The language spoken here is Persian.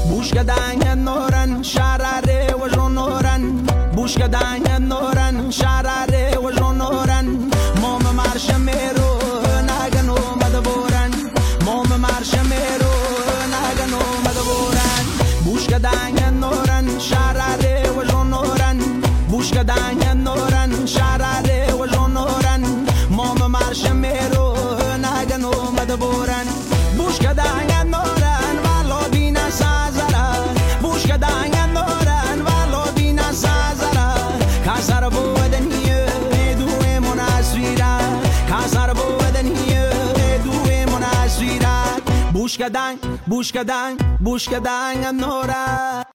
بوشکدانگ نورن شراره و جنورن بوشکدانگ نورن شراره و جنورن مام مرش میرو نگنو مدبورن مام مرش میرو نگنو مدبورن بوشکدانگ نورن شراره و جنورن بوشکدانگ نورن شراره و جنورن مام مرش میرو نگنو مدبورن بوشکدانگ نورن والو بینا سازرا بوشکدانگ نورن والو بینا سازرا کاسر بودنیه دوی مناسویرا کاسر بودنیه دوی مناسویرا بوشکدانگ بوشکدانگ بوشکدانگ نورن